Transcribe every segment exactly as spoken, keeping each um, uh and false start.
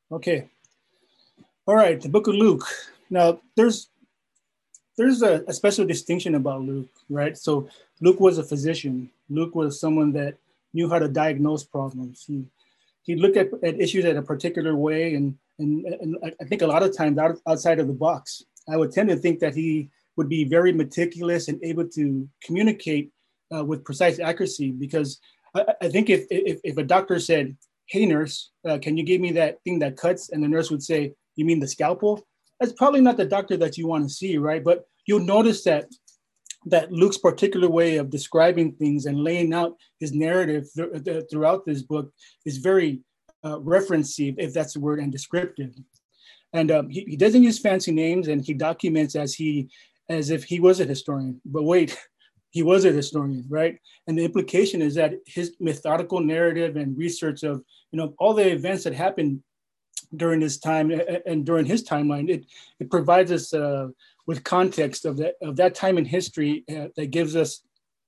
Okay. All right. The book of Luke. Now, there's there's a, a special distinction about Luke, right? So Luke was a physician. Luke was someone that knew how to diagnose problems. He he looked at, at issues in a particular way, and and, and I think a lot of times out, outside of the box. I would tend to think that he would be very meticulous and able to communicate uh, with precise accuracy, because I, I think if, if if a doctor said, "Hey nurse, uh, can you give me that thing that cuts?" and the nurse would say, "You mean the scalpel?" That's probably not the doctor that you want to see, right? But you'll notice that that Luke's particular way of describing things and laying out his narrative th- th- throughout this book is very uh, referencing, if that's the word, and descriptive. And um, he, he doesn't use fancy names, and he documents as he as if he was a historian. But wait, he was a historian, right? And the implication is that his methodical narrative and research of you know all the events that happened during this time and during his timeline, it it provides us uh, with context of that of that time in history uh, that gives us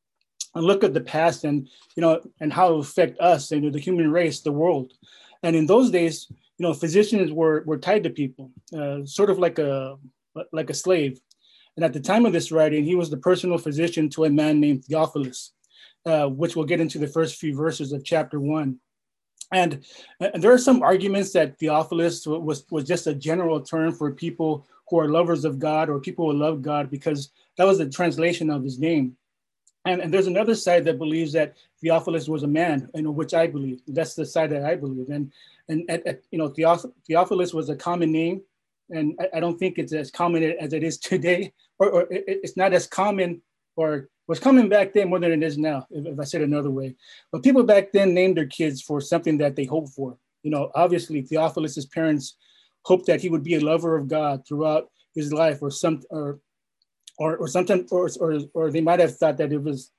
a look at the past and you know and how it affect us and you know, the human race, the world. And in those days, you know, physicians were were tied to people, uh, sort of like a like a slave. And at the time of this writing, he was the personal physician to a man named Theophilus, uh, which we'll get into the first few verses of chapter one. And, and there are some arguments that Theophilus was, was just a general term for people who are lovers of God or people who love God, because that was the translation of his name. And, and there's another side that believes that Theophilus was a man, you know, which I believe. That's the side that I believe. And, and at, at, you know, Theoph- Theophilus was a common name, and I, I don't think it's as common as it is today, or, or it, it's not as common or was common back then more than it is now, if, if I said another way. But people back then named their kids for something that they hoped for. You know, obviously Theophilus's parents hoped that he would be a lover of God throughout his life, or some, or, or, or sometimes, or, or, or they might have thought that it was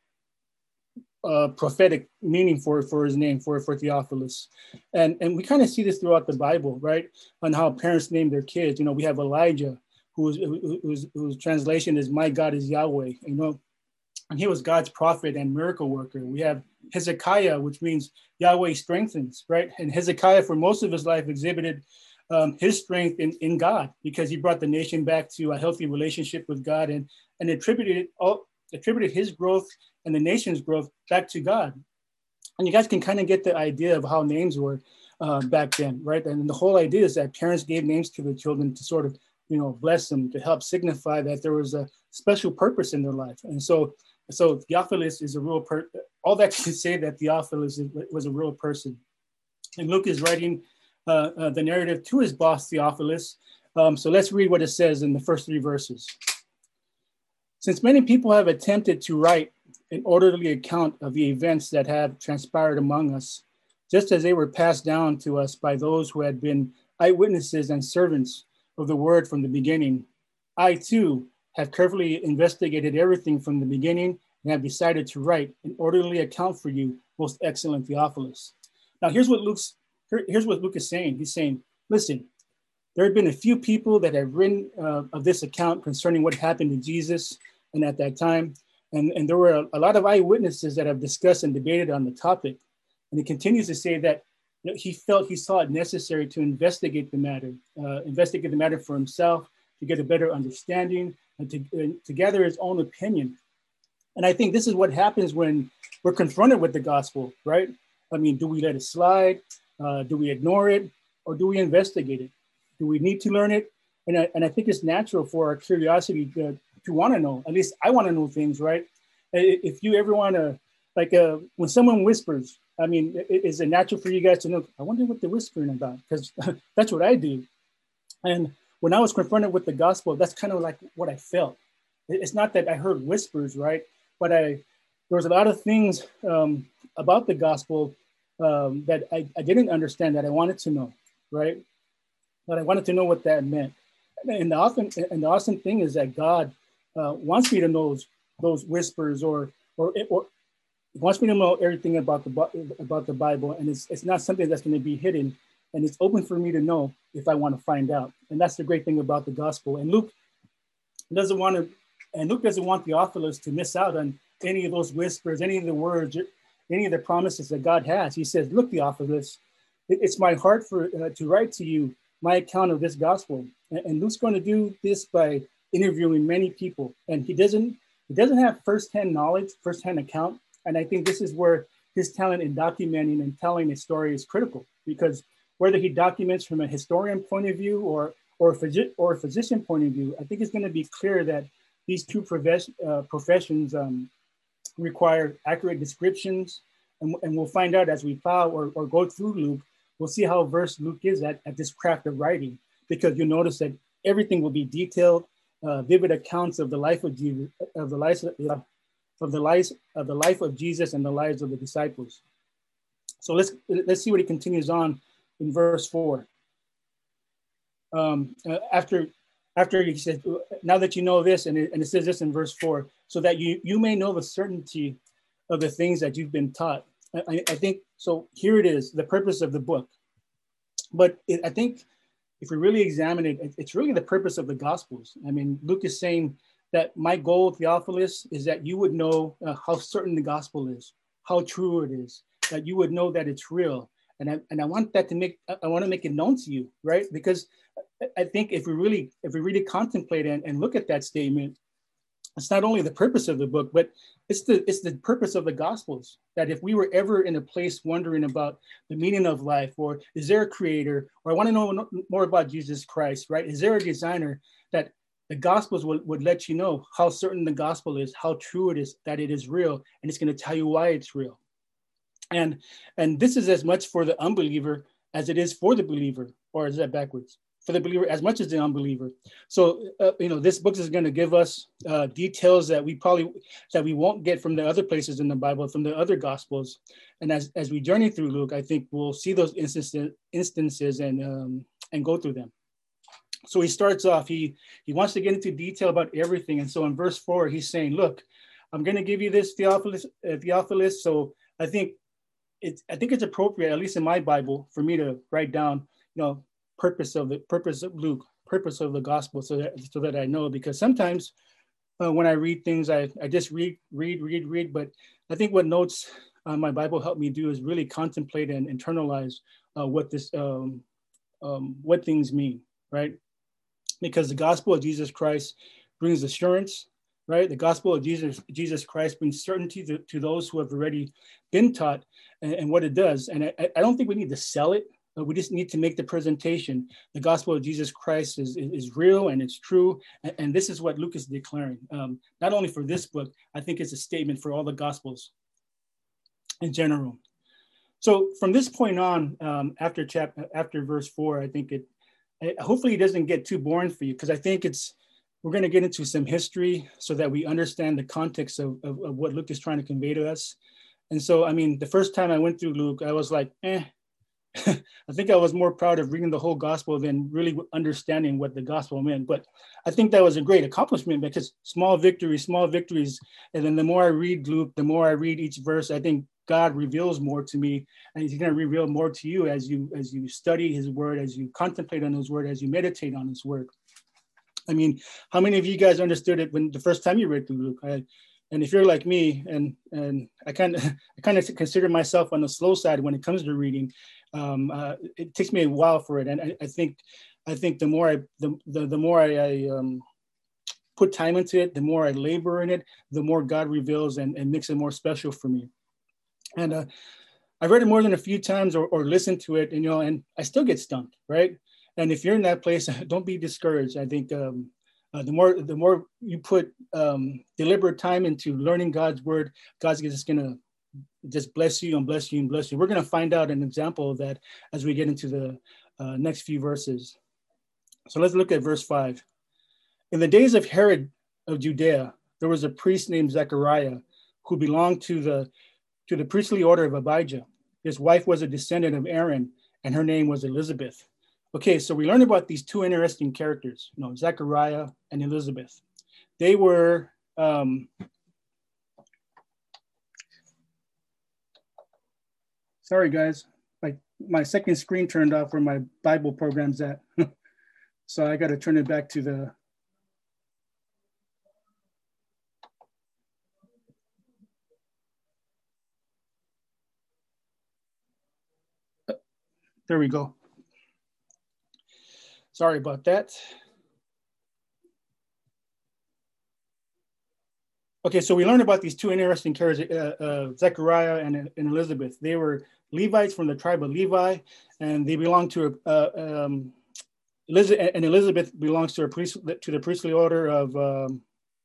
a prophetic meaning for, for his name, for, for Theophilus. And, and we kind of see this throughout the Bible, right? On how parents name their kids. You know, we have Elijah, whose, whose, whose translation is "My God is Yahweh," you know, and he was God's prophet and miracle worker. We have Hezekiah, which means Yahweh strengthens, right? And Hezekiah, for most of his life, exhibited um, his strength in, in God, because he brought the nation back to a healthy relationship with God, and, and attributed all, attributed his growth and the nation's growth back to God. And you guys can kind of get the idea of how names were uh, back then, right? And the whole idea is that parents gave names to their children to sort of, you know, bless them, to help signify that there was a special purpose in their life. And so, so Theophilus is a real person. All that to say that Theophilus was a real person. And Luke is writing uh, uh, the narrative to his boss, Theophilus. Um, so let's read what it says in the first three verses. Since many people have attempted to write an orderly account of the events that have transpired among us, just as they were passed down to us by those who had been eyewitnesses and servants of the word from the beginning, I too have carefully investigated everything from the beginning and have decided to write an orderly account for you, most excellent Theophilus. Now, here's what Luke's here, here's what Luke is saying. He's saying, listen, there have been a few people that have written uh, of this account concerning what happened to Jesus and at that time. And, and there were a, a lot of eyewitnesses that have discussed and debated on the topic. And he continues to say that you know, he felt he saw it necessary to investigate the matter, uh, investigate the matter for himself, to get a better understanding, and to, and to gather his own opinion. And I think this is what happens when we're confronted with the gospel, right? I mean, do we let it slide? Uh, do we ignore it? Or do we investigate it? Do we need to learn it? And I, and I think it's natural for our curiosity to, to want to know. At least I want to know things, right? If you ever want to, like uh, when someone whispers, I mean, is it natural for you guys to know, I wonder what they're whispering about? Because that's what I do. And when I was confronted with the gospel, that's kind of like what I felt. It's not that I heard whispers, right? But I, there was a lot of things um, about the gospel um, that I, I didn't understand, that I wanted to know, right? But I wanted to know what that meant. And the awesome, and the awesome thing is that God uh, wants me to know those, those whispers, or, or, or wants me to know everything about the about the Bible, and it's it's not something that's going to be hidden, and it's open for me to know if I want to find out. And that's the great thing about the gospel. And Luke doesn't want to, and Luke doesn't want Theophilus to miss out on any of those whispers, any of the words, any of the promises that God has. He says, "Look, Theophilus, it, it's my heart for uh, to write to you my account of this gospel. And, and Luke's going to do this by interviewing many people, and he doesn't he doesn't have firsthand knowledge, firsthand account. And I think this is where his talent in documenting and telling a story is critical, because whether he documents from a historian point of view or or a, phys- or a physician point of view, I think it's going to be clear that these two profess- uh, professions um, require accurate descriptions. And, and we'll find out as we file or, or go through Luke, we'll see how versed Luke is at, at this craft of writing, because you'll notice that everything will be detailed, uh, vivid accounts of the life of Jesus, of the life of, uh, of the life of the life of Jesus and the lives of the disciples. So let's let's see what he continues on in verse four. Um, uh, after after he said, now that you know this, and it, and it says this in verse four, so that you you may know the certainty of the things that you've been taught. I, I think so. Here it is, the purpose of the book. But it, I think if we really examine it, it, it's really the purpose of the Gospels. I mean, Luke is saying that my goal, Theophilus, is that you would know uh, how certain the gospel is, how true it is, that you would know that it's real. And I, and I want that to make, I want to make it known to you, right? Because I think if we really, if we really contemplate and, and look at that statement, it's not only the purpose of the book, but it's the it's the purpose of the Gospels. That if we were ever in a place wondering about the meaning of life, or is there a creator, or I want to know more about Jesus Christ, right? Is there a designer? That the Gospels would, would let you know how certain the gospel is, how true it is, that it is real, and it's going to tell you why it's real. And and this is as much for the unbeliever as it is for the believer, or is that backwards? For the believer as much as the unbeliever. So, uh, you know, this book is going to give us uh, details that we probably, that we won't get from the other places in the Bible, from the other Gospels. And as, as we journey through Luke, I think we'll see those instances, instances and, um, and go through them. So he starts off, he, he wants to get into detail about everything. And so in verse four, he's saying, look, I'm going to give you this Theophilus, uh, Theophilus. So I think it's, I think it's appropriate, at least in my Bible, for me to write down, you know, purpose of the purpose of Luke, purpose of the gospel, so that so that I know. Because sometimes uh, when I read things, I, I just read, read, read, read. But I think what notes uh, my Bible helped me do is really contemplate and internalize uh, what this um, um, what things mean, right? Because the gospel of Jesus Christ brings assurance, right? The gospel of Jesus Jesus Christ brings certainty to, to those who have already been taught, and, and what it does. And I, I don't think we need to sell it. We just need to make the presentation. The gospel of Jesus Christ is, is, is real and it's true. And, and this is what Luke is declaring. Um, not only for this book, I think it's a statement for all the gospels in general. So from this point on, um, after chapter, after verse four, I think it, it hopefully it doesn't get too boring for you, because I think it's, we're going to get into some history so that we understand the context of, of, of what Luke is trying to convey to us. And so, I mean, the first time I went through Luke, I was like, eh, I think I was more proud of reading the whole gospel than really understanding what the gospel meant. But I think that was a great accomplishment, because small victories, small victories. And then the more I read Luke, the more I read each verse, I think God reveals more to me, and he's going to reveal more to you as you as you study his word, as you contemplate on his word, as you meditate on his word. I mean, how many of you guys understood it when the first time you read through Luke? I, and if you're like me, and and I kind of I kind of consider myself on the slow side when it comes to reading, um, uh, it takes me a while for it. And I, I think I think the more I the the, the more I, I um, put time into it, the more I labor in it, the more God reveals and, and makes it more special for me. And uh, I've read it more than a few times, or, or listened to it, and you know, and I still get stumped, right? And if you're in that place, don't be discouraged. I think um, uh, the more the more you put um, deliberate time into learning God's word, God's just gonna just bless you and bless you and bless you. We're gonna find out an example of that as we get into the uh, next few verses. So let's look at verse five. In the days of Herod of Judea, there was a priest named Zechariah who belonged to the to the priestly order of Abijah. His wife was a descendant of Aaron, and her name was Elizabeth. Okay, so we learned about these two interesting characters, you know, Zechariah and Elizabeth. They were, um, sorry guys, my, my second screen turned off where my Bible program's at. So I got to turn it back to the, There we go. Sorry about that. Okay, so we learned about these two interesting characters, uh, uh, Zechariah and, and Elizabeth. They were Levites from the tribe of Levi, and they belonged to uh, um, Elizabeth, and Elizabeth belongs to a priest to the priestly order of um,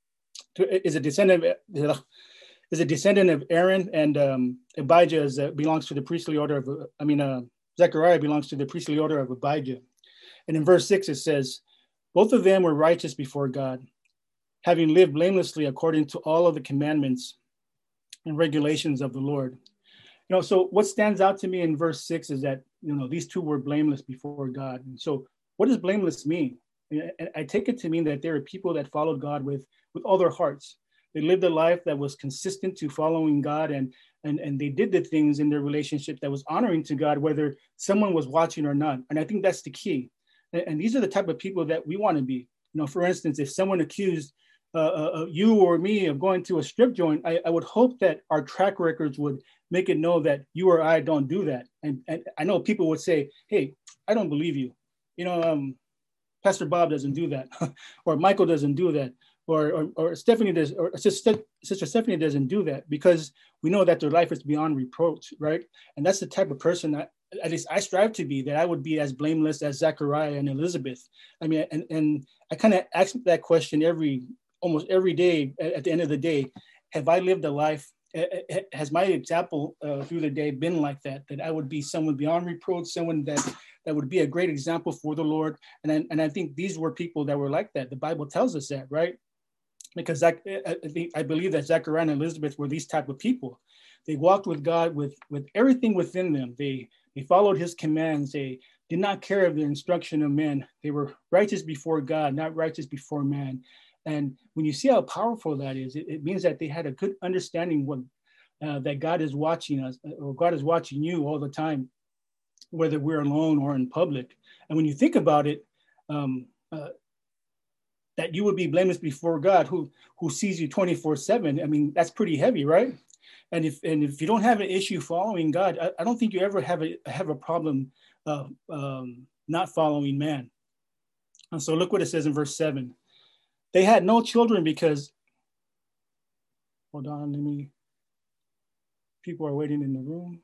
to, is a descendant of, is a descendant of Aaron, and um, Abijah is, uh, belongs to the priestly order of I mean uh, Zechariah belongs to the priestly order of Abijah. And in verse six it says, both of them were righteous before God, having lived blamelessly according to all of the commandments and regulations of the Lord. You know, so what stands out to me in verse six is that, you know, these two were blameless before God. And so what does blameless mean? And I take it to mean that there are people that followed God with, with all their hearts. They lived a life that was consistent to following God, and, and, and they did the things in their relationship that was honoring to God, whether someone was watching or not. And I think that's the key. And, and these are the type of people that we want to be. You know, for instance, if someone accused Uh, uh, you or me of going to a strip joint, I, I would hope that our track records would make it know that you or I don't do that. And, and I know people would say, hey, I don't believe you. You know, um, Pastor Bob doesn't do that, or Michael doesn't do that, or, or, or Stephanie does, or Sister, Sister Stephanie doesn't do that, because we know that their life is beyond reproach, right? And that's the type of person that, at least I strive to be, that I would be as blameless as Zechariah and Elizabeth. I mean, and, and I kind of ask that question every almost every day. At the end of the day, have I lived a life, has my example uh, through the day been like that, that I would be someone beyond reproach, someone that, that would be a great example for the Lord? And I, and I think these were people that were like that. The Bible tells us that, right? Because I, I, think, I believe that Zechariah and Elizabeth were these type of people. They walked with God with, with everything within them. They, they followed his commands. They did not care of the instruction of men. They were righteous before God, not righteous before man. And when you see how powerful that is, it, it means that they had a good understanding what, uh, that God is watching us, or God is watching you all the time, whether we're alone or in public. And when you think about it, um, uh, that you would be blameless before God, who who sees you twenty-four seven. I mean, that's pretty heavy, right? And if and if you don't have an issue following God, I, I don't think you ever have a have a problem uh, um, not following man. And so look what it says in verse seven. They had no children because, hold on, let me, people are waiting in the room.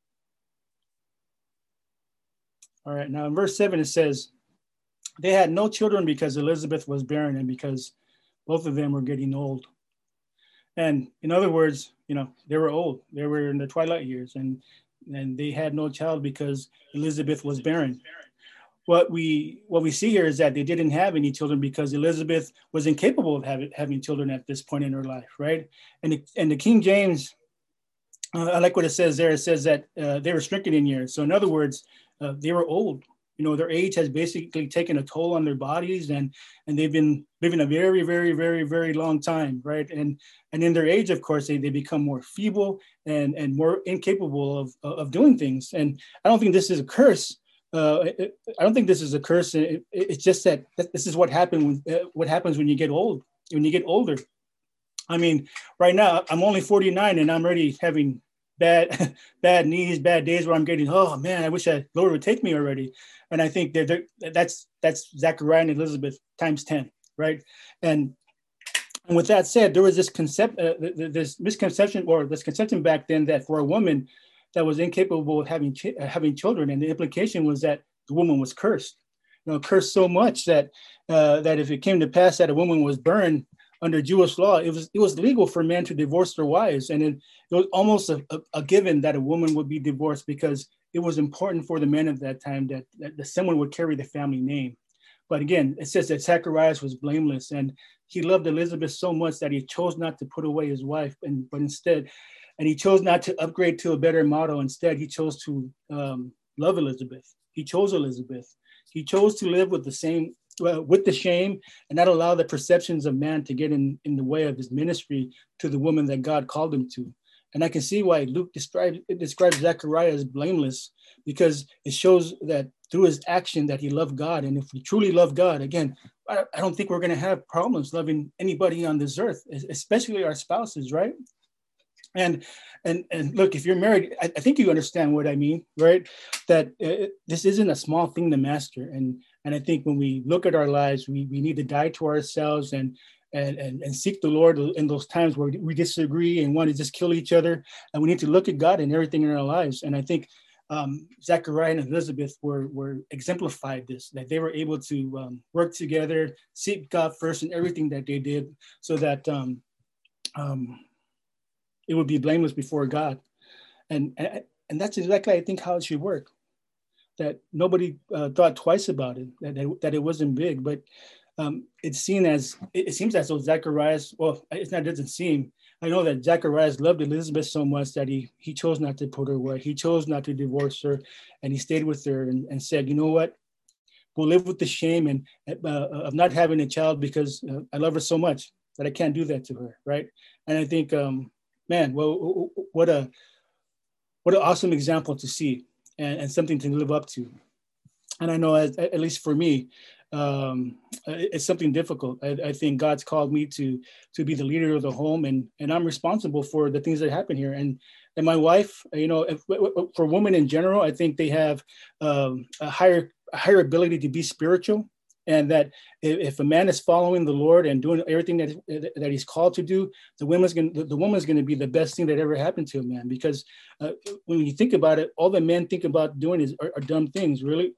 All right, now in verse seven, it says, they had no children because Elizabeth was barren and because both of them were getting old. And in other words, you know, they were old. They were in the twilight years, and, and they had no child because Elizabeth was barren. What we what we see here is that they didn't have any children because Elizabeth was incapable of having, having children at this point in her life, right? And the, and the King James, uh, I like what it says there. It says that uh, they were stricken in years. So in other words, uh, they were old. You know, their age has basically taken a toll on their bodies, and and they've been living a very, very, very, very long time, right? And and in their age, of course, they, they become more feeble and, and more incapable of, of doing things. And I don't think this is a curse. Uh, it, I don't think this is a curse. It, it, it's just that this is what happened. When, uh, what happens when you get old? When you get older. I mean, right now I'm only forty-nine, and I'm already having bad, bad knees, bad days where I'm getting. Oh man, I wish I Lord would take me already. And I think that that's that's Zechariah and Elizabeth times ten, right? And and with that said, there was this concept, uh, this misconception, or this conception back then that for a woman that was incapable of having ch- having children, and the implication was that the woman was cursed, you know, cursed so much that uh, that if it came to pass that a woman was burned under Jewish law, it was it was legal for men to divorce their wives, and it, it was almost a, a, a given that a woman would be divorced because it was important for the men of that time that, that, that someone would carry the family name. But again, it says that Zacharias was blameless, and he loved Elizabeth so much that he chose not to put away his wife, and but instead. And he chose not to upgrade to a better model. Instead, he chose to um, love Elizabeth. He chose Elizabeth. He chose to live with the same, uh, with the shame, and not allow the perceptions of man to get in, in the way of his ministry to the woman that God called him to. And I can see why Luke describes it describes Zechariah as blameless, because it shows that through his action that he loved God. And if we truly love God, again, I, I don't think we're going to have problems loving anybody on this earth, especially our spouses, right? And and and look, if you're married, I, I think you understand what I mean, right? That uh, this isn't a small thing to master. And and I think when we look at our lives, we, we need to die to ourselves and and, and and seek the Lord in those times where we disagree and want to just kill each other. And we need to look at God in everything in our lives. And I think um, Zechariah and Elizabeth were were exemplified this, that they were able to um, work together, seek God first in everything that they did, so that um, um, it would be blameless before God. And, and, and that's exactly, I think, how it should work. That nobody uh, thought twice about it, that, that, that it wasn't big, but um, it's seen as, it, it seems as though Zacharias, well, it's not, it doesn't seem, I know that Zacharias loved Elizabeth so much that he he chose not to put her away. He chose not to divorce her, and he stayed with her and, and said, you know what, we'll live with the shame and uh, of not having a child because uh, I love her so much that I can't do that to her, right? And I think, um, man, well, what a what an awesome example to see and, and something to live up to. And I know, as, at least for me, um, it's something difficult. I, I think God's called me to to be the leader of the home, and and I'm responsible for the things that happen here. And and my wife, you know, if, for women in general, I think they have um, a higher a higher ability to be spiritual. And that if a man is following the Lord and doing everything that that he's called to do, the woman's going the, the woman's going to be the best thing that ever happened to a man. Because uh, when you think about it, all the men think about doing is are, are dumb things. Really,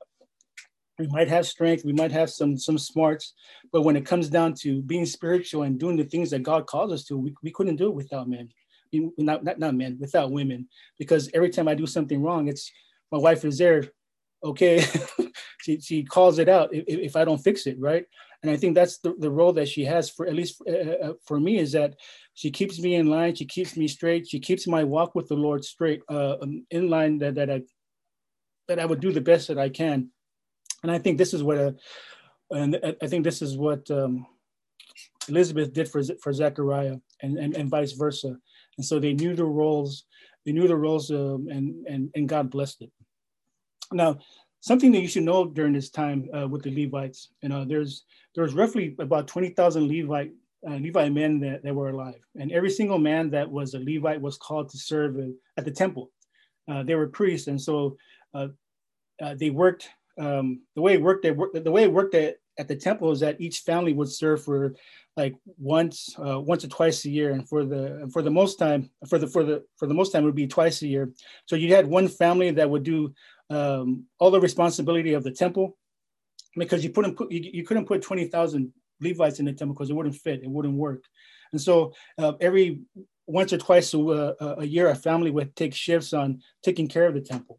we might have strength, we might have some some smarts, but when it comes down to being spiritual and doing the things that God calls us to, we, we couldn't do it without men. I mean, not, not not men, without women. Because every time I do something wrong, it's my wife is there. Okay, she, she calls it out if, if I don't fix it, right? And I think that's the, the role that she has, for at least uh, for me, is that she keeps me in line, she keeps me straight, she keeps my walk with the Lord straight, uh, in line, that, that I that I would do the best that I can. And I think this is what, a, and I think this is what um, Elizabeth did for for Zechariah, and, and and vice versa. And so they knew the roles, they knew the roles, um, and and and God blessed it. Now, something that you should know during this time uh, with the Levites, you know, there's there's roughly about twenty thousand Levite uh, Levite men that, that were alive, and every single man that was a Levite was called to serve at the temple. Uh, they were priests, and so uh, uh, they worked. Um, the way it worked, they worked. The way it worked at, at the temple is that each family would serve for like once, uh, once or twice a year, and for the for the most time, for the for the for the most time, it would be twice a year. So you had one family that would do um, all the responsibility of the temple, because you couldn't put you, you couldn't put twenty thousand Levites in the temple because it wouldn't fit, it wouldn't work. And so uh, every once or twice a, a year, a family would take shifts on taking care of the temple.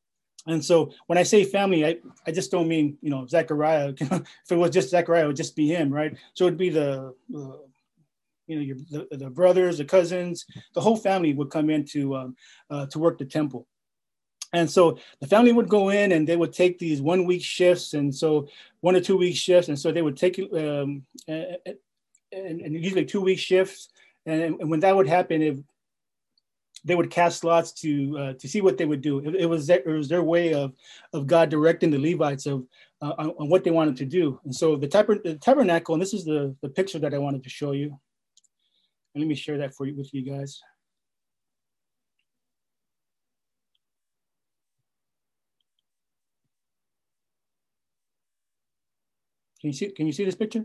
And so when I say family, I, I just don't mean, you know, Zechariah. If it was just Zechariah, it would just be him, right? So it'd be the, uh, you know, your, the, the brothers, the cousins, the whole family would come in to, um, uh, to work the temple. And so the family would go in and they would take these one week shifts. And so one or two week shifts. And so they would take um, and, and usually two week shifts. And, and when that would happen, if they would cast lots to uh, to see what they would do. It, it was their, it was their way of of God directing the Levites of uh, on, on what they wanted to do. And so the, tab- the tabernacle, and this is the, the picture that I wanted to show you. And let me share that for you with you guys. Can you see? Can you see this picture?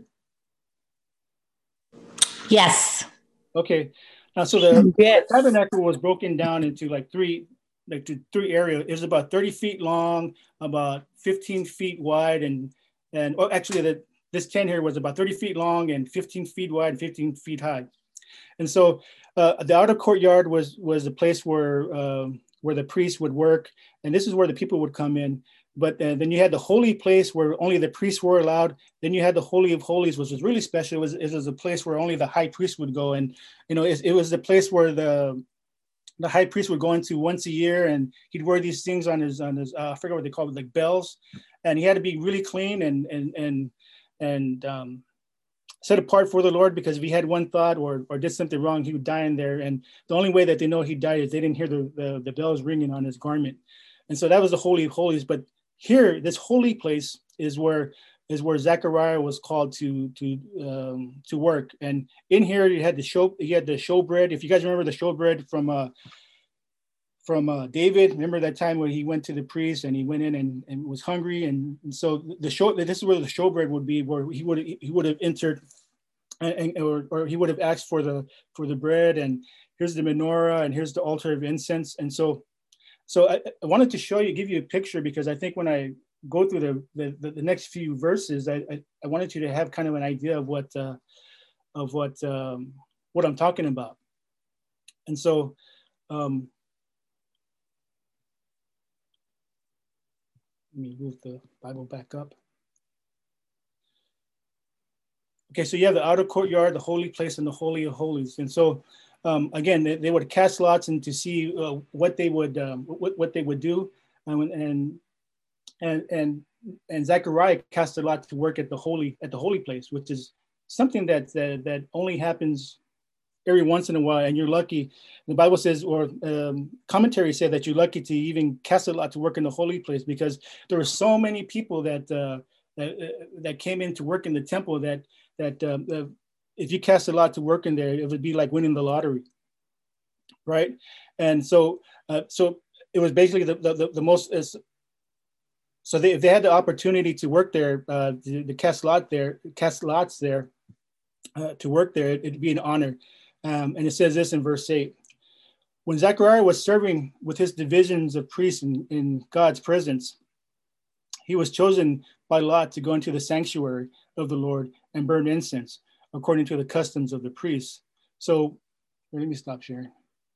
Yes. Okay. Now, so the, yes. the tabernacle was broken down into like three, like to three areas. It was about thirty feet long, about fifteen feet wide, and and oh, actually, the, this tent here was about thirty feet long and fifteen feet wide and fifteen feet high. And so uh, the outer courtyard was was a place where um, where the priests would work, and this is where the people would come in. But uh, then you had the holy place where only the priests were allowed. Then you had the Holy of Holies, which was really special. It was, it was a place where only the high priest would go. And, you know, it, it was the place where the the high priest would go into once a year, and he'd wear these things on his, on his uh, I forget what they call it, like bells. And he had to be really clean and, and, and, and um, set apart for the Lord, because if he had one thought or, or did something wrong, he would die in there. And the only way that they know he died is they didn't hear the, the, the bells ringing on his garment. And so that was the Holy of Holies. But here, this holy place is where is where Zechariah was called to to um, to work. And in here, you had the show, you had the showbread. If you guys remember the showbread from uh, from uh, David, remember that time where he went to the priest and he went in and, and was hungry, and, and so the show. This is where the showbread would be, where he would he would have entered, and, and or, or he would have asked for the for the bread, and here's the menorah, and here's the altar of incense, and so. So I, I wanted to show you, give you a picture, because I think when I go through the the, the next few verses, I, I, I wanted you to have kind of an idea of what uh, of what um, what I'm talking about. And so um, let me move the Bible back up. Okay, so you have the outer courtyard, the holy place, and the holy of holies. And so um, again, they, they would cast lots and to see uh, what they would um, what, what they would do, um, and and and and Zechariah cast a lot to work at the holy at the holy place, which is something that that, that only happens every once in a while. And you're lucky. The Bible says, or um, commentaries say that you're lucky to even cast a lot to work in the holy place, because there were so many people that uh, that, uh, that came in to work in the temple that that. Uh, uh, if you cast a lot to work in there, it would be like winning the lottery, right? And so, uh, so it was basically the the, the most. Uh, so they, if they had the opportunity to work there, uh, the, the cast lot there, cast lots there, uh, to work there, it, it'd be an honor. Um, and it says this in verse eight: when Zechariah was serving with his divisions of priests in, in God's presence, he was chosen by lot to go into the sanctuary of the Lord and burn incense, according to the customs of the priests. So let me stop sharing.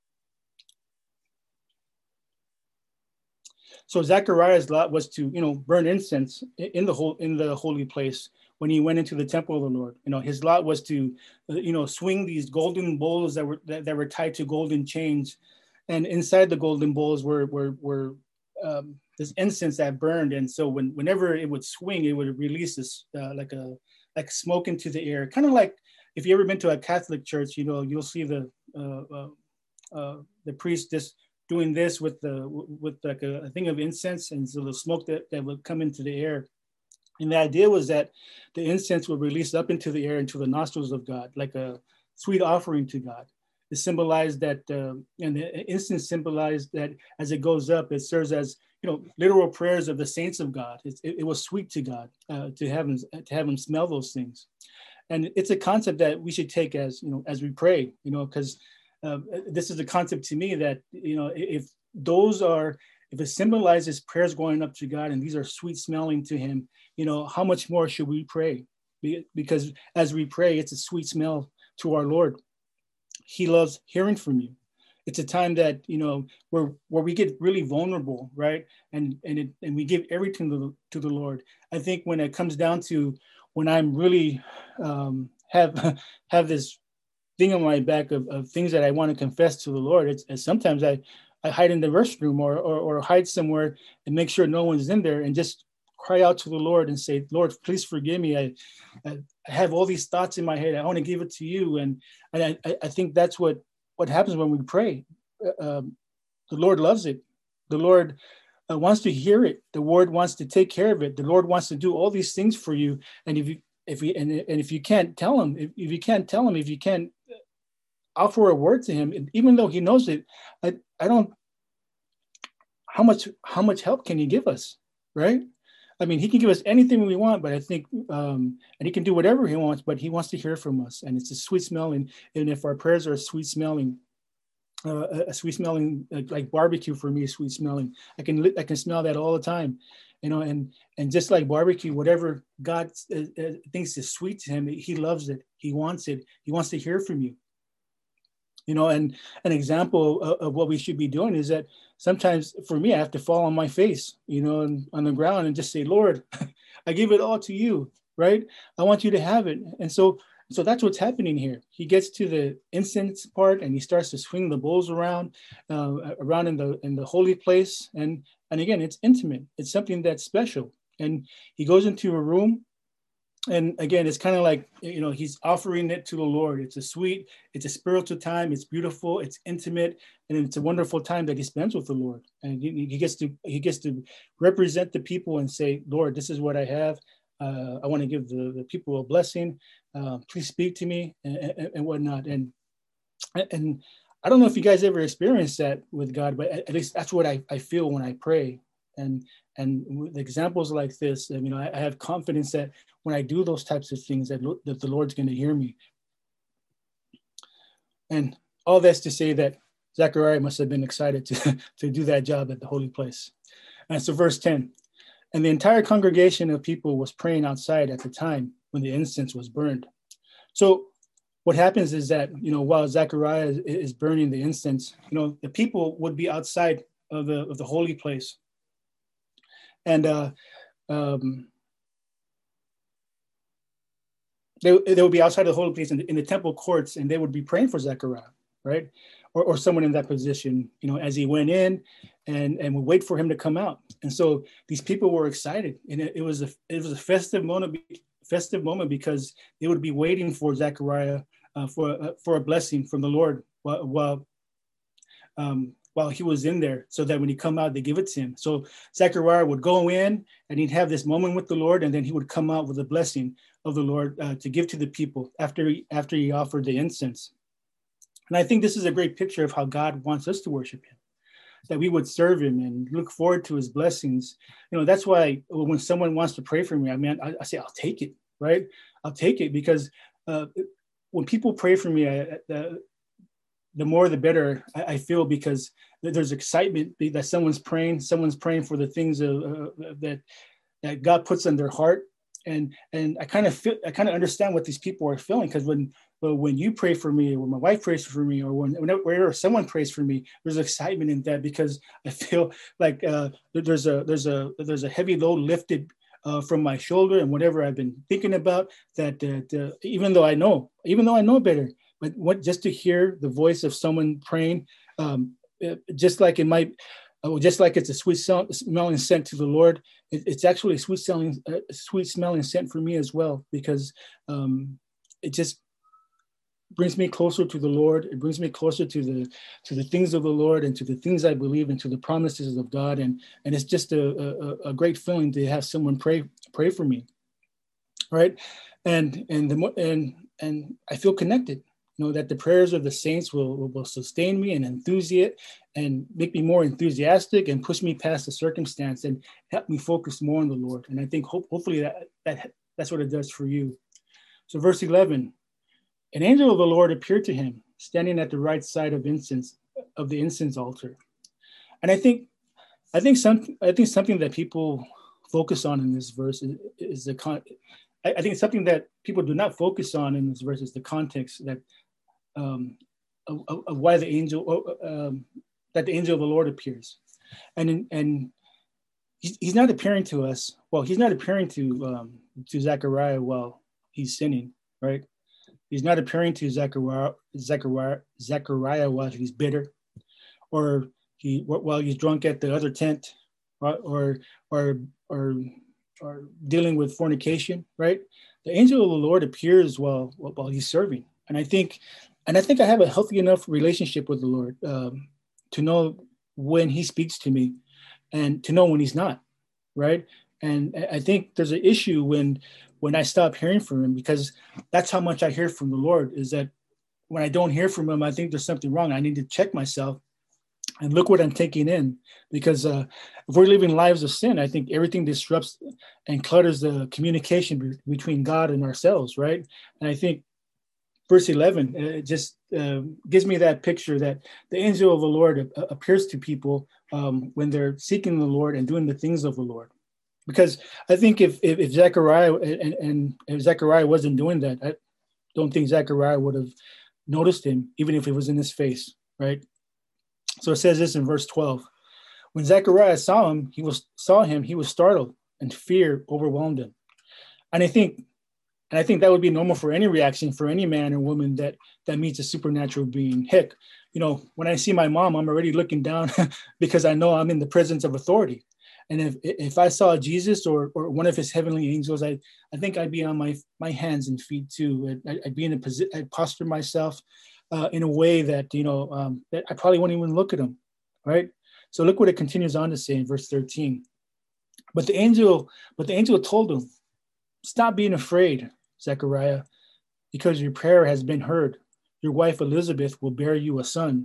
So Zechariah's lot was to, you know, burn incense in the whole in the holy place when he went into the temple of the Lord. You know, his lot was to, you know, swing these golden bowls that were that, that were tied to golden chains, and inside the golden bowls were were were um, this incense that burned. And so when whenever it would swing, it would release this uh, like a like smoke into the air, kind of like if you ever been to a Catholic church, you know, you'll see the uh, uh, uh, the priest just doing this with the with like a, a thing of incense, and so the smoke that, that would come into the air. And the idea was that the incense would release up into the air, into the nostrils of God, like a sweet offering to God. It symbolized that, uh, and the incense symbolized that as it goes up, it serves as, you know, literal prayers of the saints of God. It, it, it was sweet to God uh, to have him to have him smell those things. And it's a concept that we should take as, you know, as we pray, you know, because uh, this is a concept to me that, you know, if those are, if it symbolizes prayers going up to God and these are sweet smelling to him, you know, how much more should we pray? Because as we pray, it's a sweet smell to our Lord. He loves hearing from you. It's a time that, you know, where where we get really vulnerable, right? And and it, and we give everything to the, to the Lord. I think when it comes down to when I'm really um, have have this thing on my back of, of things that I want to confess to the Lord, it's, it's sometimes I, I hide in the restroom or, or or hide somewhere and make sure no one's in there and just cry out to the Lord and say, Lord, please forgive me. I, I have all these thoughts in my head. I want to give it to you. And, and I, I think that's what, what happens when we pray. Um, the Lord loves it. The Lord uh, wants to hear it. The Lord wants to take care of it. The Lord wants to do all these things for you. And if you, if you, and, and if you can't tell him, if, if you can't tell him, if you can't offer a word to him, even though he knows it, I, I don't, how much, how much help can he give us? Right? I mean, he can give us anything we want, but I think, um, and he can do whatever he wants, but he wants to hear from us. And it's a sweet smelling. And if our prayers are sweet smelling, uh, a sweet smelling, like, like barbecue for me is sweet smelling. I can, I can smell that all the time, you know, and, and just like barbecue, whatever God uh, uh, thinks is sweet to him, he loves it. He wants it. He wants to hear from you. You know, and an example of, of what we should be doing is that sometimes for me, I have to fall on my face, you know, and on the ground and just say, Lord, I give it all to you, right? I want you to have it. And so, so that's what's happening here. He gets to the incense part and he starts to swing the bowls around, uh, around in the in the holy place. And, and again, it's intimate. It's something that's special. And he goes into a room. And again, it's kind of like, you know, he's offering it to the Lord. It's a sweet, it's a spiritual time. It's beautiful. It's intimate. And it's a wonderful time that he spends with the Lord. And he, he gets to, he gets to represent the people and say, Lord, this is what I have. uh, I want to give the, the people a blessing. Uh, please speak to me and, and, and whatnot. And and I don't know if you guys ever experienced that with God, but at, at least that's what I, I feel when I pray. And and with examples like this, you know, I, I have confidence that when I do those types of things, that, that the Lord's going to hear me. And all that's to say that Zechariah must have been excited to, to do that job at the holy place. And so verse ten, and the entire congregation of people was praying outside at the time when the incense was burned. So what happens is that, you know, while Zechariah is, is burning the incense, you know, the people would be outside of the, of the holy place. And uh, um, they, they would be outside of the holy place in the, in the temple courts, and they would be praying for Zechariah, right? Or, or someone in that position, you know, as he went in and, and would wait for him to come out. And so these people were excited, and it, it was a it was a festive moment, festive moment because they would be waiting for Zechariah uh, for uh, for a blessing from the Lord while while, um, while he was in there, so that when he come out, they give it to him. So Zechariah would go in and he'd have this moment with the Lord, and then he would come out with a blessing of the Lord uh, to give to the people after he, after he offered the incense. And I think this is a great picture of how God wants us to worship him, that we would serve him and look forward to his blessings. You know, that's why when someone wants to pray for me, I mean, I, I say, I'll take it, right? I'll take it, because uh, when people pray for me, I, uh, the more the better I, I feel, because there's excitement that someone's praying, someone's praying for the things of, uh, that that God puts in their heart. And and I kind of feel, I kind of understand what these people are feeling, because when well, when you pray for me, or when my wife prays for me, or when whenever, whenever someone prays for me, there's excitement in that, because I feel like uh, there's a there's a there's a heavy load lifted uh, from my shoulder, and whatever I've been thinking about, that uh, even though I know, even though I know better, but what just to hear the voice of someone praying, um, just like it might. Oh, just like it's a sweet smelling scent to the Lord, it, it's actually a sweet smelling, uh, sweet smelling scent for me as well, because um, it just brings me closer to the Lord. It brings me closer to the to the things of the Lord, and to the things I believe, and to the promises of God. And and it's just a, a, a great feeling to have someone pray pray for me, right? And and the and and I feel connected. You know, that the prayers of the saints will, will, will sustain me and enthusiastic and make me more enthusiastic and push me past the circumstance and help me focus more on the Lord. And I think hope, hopefully that, that that's what it does for you. So verse eleven, an angel of the Lord appeared to him standing at the right side of incense of the incense altar. And I think I think some I think something that people focus on in this verse is, is the con I, I think something that people do not focus on in this verse is the context that Um, of, of why the angel, um, that the angel of the Lord appears, and and he's, he's not appearing to us. Well, he's not appearing to um, to Zechariah while he's sinning, right? He's not appearing to Zechariah, Zechariah, Zechariah while he's bitter, or he while he's drunk at the other tent, or or or or, or dealing with fornication, right? The angel of the Lord appears while while he's serving, and I think. And I think I have a healthy enough relationship with the Lord um, to know when he speaks to me and to know when he's not, right? And I think there's an issue when when I stop hearing from him, because that's how much I hear from the Lord, is that when I don't hear from him, I think there's something wrong. I need to check myself and look what I'm taking in, because uh, if we're living lives of sin, I think everything disrupts and clutters the communication be- between God and ourselves, right? And I think verse eleven, it just uh, gives me that picture that the angel of the Lord uh, appears to people um, when they're seeking the Lord and doing the things of the Lord. Because I think if if, if Zechariah and, and if Zechariah wasn't doing that, I don't think Zechariah would have noticed him, even if it was in his face, right? So it says this in verse twelve. When Zechariah saw him, he was saw him, he was startled, and fear overwhelmed him. And I think And I think that would be normal for any reaction for any man or woman that that meets a supernatural being. Heck, you know, when I see my mom, I'm already looking down because I know I'm in the presence of authority. And if if I saw Jesus or or one of his heavenly angels, I I think I'd be on my my hands and feet too. I'd, I'd be in a position. I'd posture myself uh, in a way that you know um, that I probably wouldn't even look at him, right? So look what it continues on to say in verse thirteen. But the angel, but the angel told him, Stop being afraid, Zechariah, because your prayer has been heard. Your wife Elizabeth will bear you a son,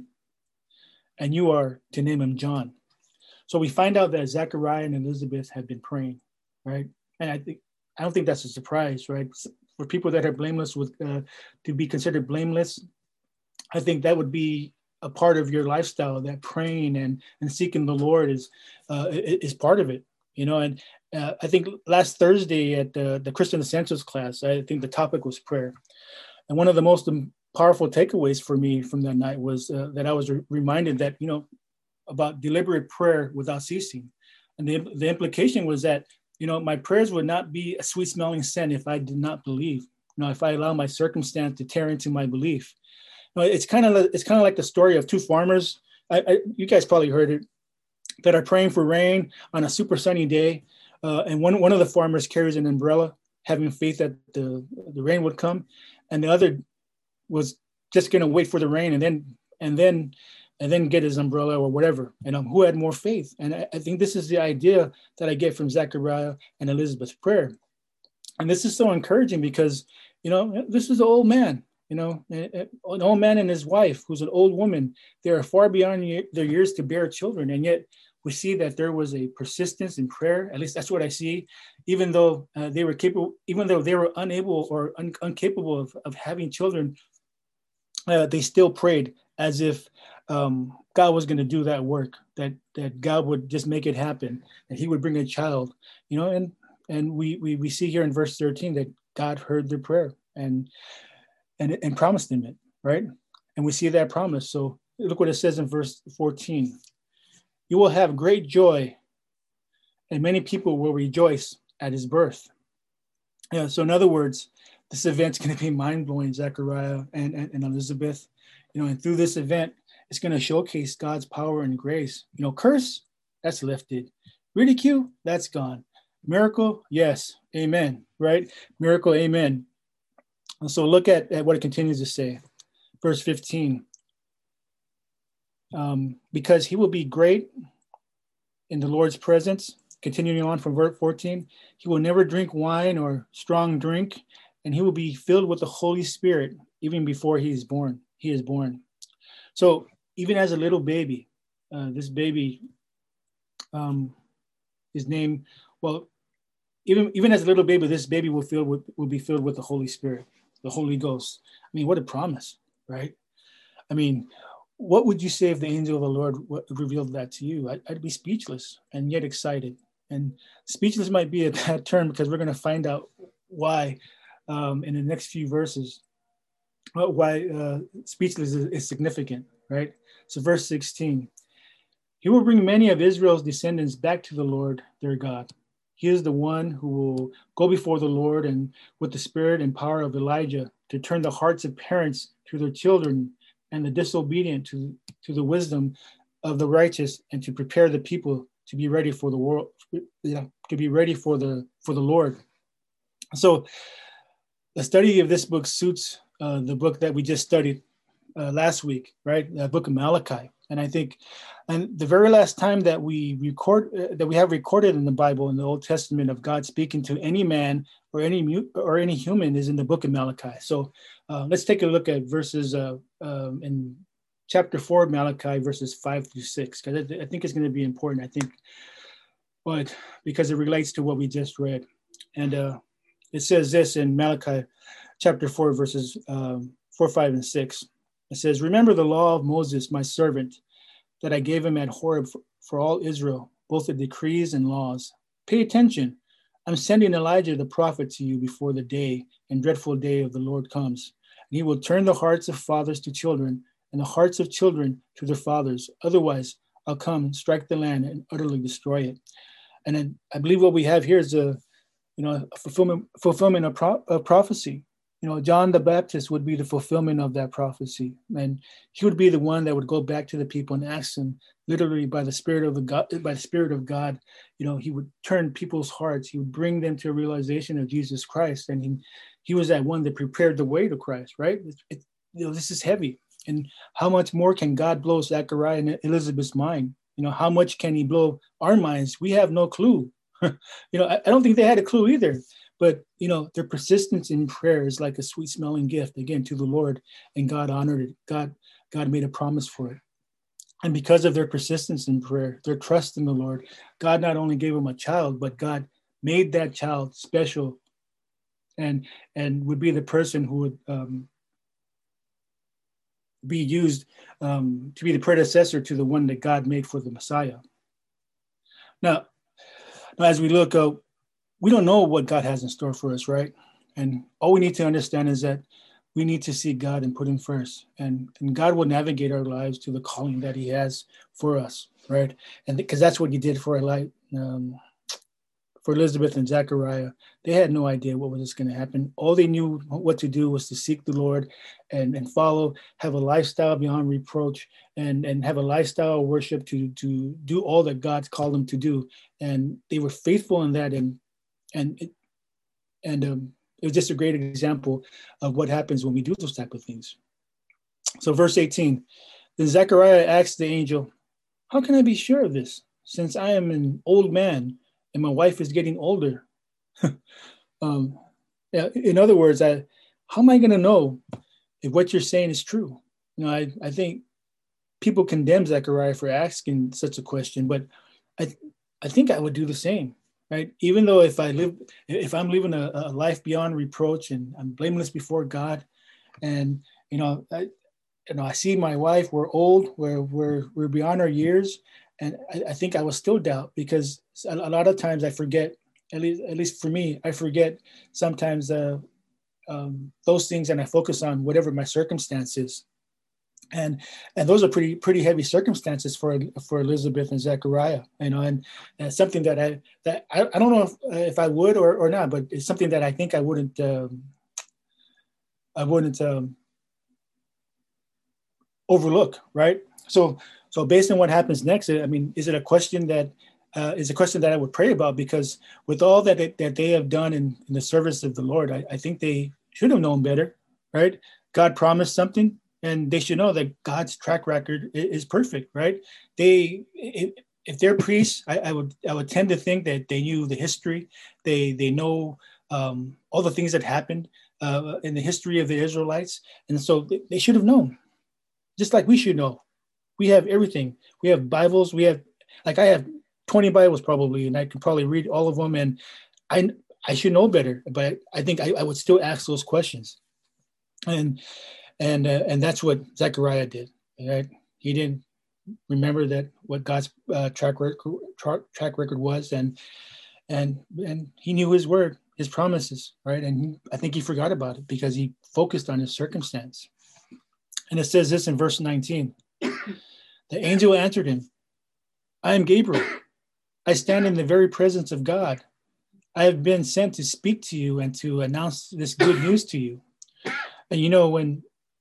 and you are to name him John. So we find out that Zechariah and Elizabeth have been praying, right? And I think I don't think that's a surprise, right? For people that are blameless, with uh, to be considered blameless, I think that would be a part of your lifestyle. That praying and and seeking the Lord is uh, is part of it, you know. And uh, I think last Thursday at the, the Christian Essentials class, I think the topic was prayer, and one of the most powerful takeaways for me from that night was uh, that I was re- reminded that, you know, about deliberate prayer without ceasing. And the, the implication was that, you know, my prayers would not be a sweet smelling scent if I did not believe, you know, if I allow my circumstance to tear into my belief. You know, it's kind of it's kind of like the story of two farmers. I, I, you guys probably heard it, that are praying for rain on a super sunny day. Uh, and one, one of the farmers carries an umbrella, having faith that the, the rain would come. And the other was just going to wait for the rain and then, and then, and then get his umbrella or whatever, and um, who had more faith. And I, I think this is the idea that I get from Zechariah and Elizabeth's prayer. And this is so encouraging because, you know, this is an old man, you know, an old man and his wife, who's an old woman. They are far beyond their years to bear children. And yet we see that there was a persistence in prayer. At least that's what I see, even though uh, they were capable, even though they were unable or un- incapable of, of having children, uh, they still prayed as if um, God was going to do that work, that that God would just make it happen, that he would bring a child, you know, and and we we we see here in verse thirteen that God heard their prayer and and and promised them it, right? And we see that promise. So look what it says in verse fourteen. You will have great joy, and many people will rejoice at his birth. Yeah, so in other words, this event's going to be mind-blowing, Zechariah and, and, and Elizabeth. You know, and through this event, it's going to showcase God's power and grace. You know, curse, that's lifted. Ridicule, that's gone. Miracle, yes, amen, right? Miracle, amen. And so look at, at what it continues to say. Verse fifteen. Um, because he will be great in the Lord's presence. Continuing on from verse fourteen, he will never drink wine or strong drink, and he will be filled with the Holy Spirit even before he is born. He is born. So even as a little baby, uh, this baby, um, his name, well, even even as a little baby, this baby will fill with, will be filled with the Holy Spirit, the Holy Ghost. I mean, what a promise, right? I mean, what would you say if the angel of the Lord revealed that to you? I'd, I'd be speechless and yet excited. And speechless might be a bad term because we're going to find out why um, in the next few verses, why uh, speechless is, is significant, right? So verse sixteen, he will bring many of Israel's descendants back to the Lord, their God. He is the one who will go before the Lord and with the spirit and power of Elijah to turn the hearts of parents to their children and the disobedient to, to the wisdom of the righteous, and to prepare the people to be ready for the world, yeah, to be ready for the for the Lord. So the study of this book suits uh, the book that we just studied uh, last week, right? The book of Malachi. And I think, and the very last time that we record, uh, that we have recorded in the Bible, in the Old Testament, of God speaking to any man or any mute or any human is in the book of Malachi. So uh, let's take a look at verses uh, um, in chapter four of Malachi, verses five through six, because I, I think it's going to be important. I think, but because it relates to what we just read, and uh, it says this in Malachi, chapter four, verses um, four, five, and six. It says, "Remember the law of Moses, my servant, that I gave him at Horeb for, for all Israel, both the decrees and laws. Pay attention. I'm sending Elijah the prophet to you before the day and dreadful day of the Lord comes. And he will turn the hearts of fathers to children and the hearts of children to their fathers. Otherwise, I'll come, strike the land, and utterly destroy it." And then I believe what we have here is a, you know, a fulfillment, fulfillment of, pro, of prophecy. You know, John the Baptist would be the fulfillment of that prophecy. And he would be the one that would go back to the people and ask them, literally by the Spirit of the God, by the Spirit of God, you know, he would turn people's hearts. He would bring them to a realization of Jesus Christ. And he, he was that one that prepared the way to Christ, right? It, it, you know, this is heavy. And how much more can God blow Zechariah and Elizabeth's mind? You know, how much can he blow our minds? We have no clue. You know, I, I don't think they had a clue either. But, you know, their persistence in prayer is like a sweet smelling gift, again, to the Lord, and God honored it. God, God made a promise for it. And because of their persistence in prayer, their trust in the Lord, God not only gave them a child, but God made that child special and, and would be the person who would um, be used um, to be the predecessor to the one that God made for the Messiah. Now, now as we look, uh, we don't know what God has in store for us, right? And all we need to understand is that we need to seek God and put him first. And, and God will navigate our lives to the calling that he has for us, right? And because that's what he did for our life, um, for Elizabeth and Zechariah. They had no idea what was going to happen. All they knew what to do was to seek the Lord and, and follow, have a lifestyle beyond reproach, and, and have a lifestyle of worship to, to do all that God's called them to do. And they were faithful in that. And, and, it, and um, it was just a great example of what happens when we do those type of things. So verse eighteen, then Zechariah asked the angel, how can I be sure of this, since I am an old man and my wife is getting older? um, in other words, I, how am I going to know if what you're saying is true? You know, I, I think people condemn Zechariah for asking such a question, but I, I think I would do the same. Right? Even though if I live, if I'm living a, a life beyond reproach and I'm blameless before God, and you know, I, you know, I see my wife, we're old, we're we're we're beyond our years, and I, I think I will still doubt, because a, a lot of times I forget. At least, at least for me, I forget sometimes uh, um, those things, and I focus on whatever my circumstances. And and those are pretty pretty heavy circumstances for for Elizabeth and Zechariah, you know, and, and something that I that I, I don't know if, if I would or, or not, but it's something that I think I wouldn't um, I wouldn't um, overlook, right? So so based on what happens next, I mean, is it a question that uh, is a question that I would pray about? Because with all that it, that they have done in, in the service of the Lord, I, I think they should have known better, right? God promised something, and they should know that God's track record is perfect, right? They, if, if they're priests, I, I would I would tend to think that they knew the history. They they know um, all the things that happened uh, in the history of the Israelites, and so they, they should have known, just like we should know. We have everything. We have Bibles. We have, like I have twenty Bibles probably, and I can probably read all of them, and I I should know better. But I think I, I would still ask those questions, and. And uh, and that's what Zechariah did. Right? He didn't remember that what God's uh, track record tra- track record was, and and and he knew his word, his promises, right? And he, I think he forgot about it because he focused on his circumstance. And it says this in verse nineteen: the angel answered him, "I am Gabriel. I stand in the very presence of God. I have been sent to speak to you and to announce this good news to you." And you know, when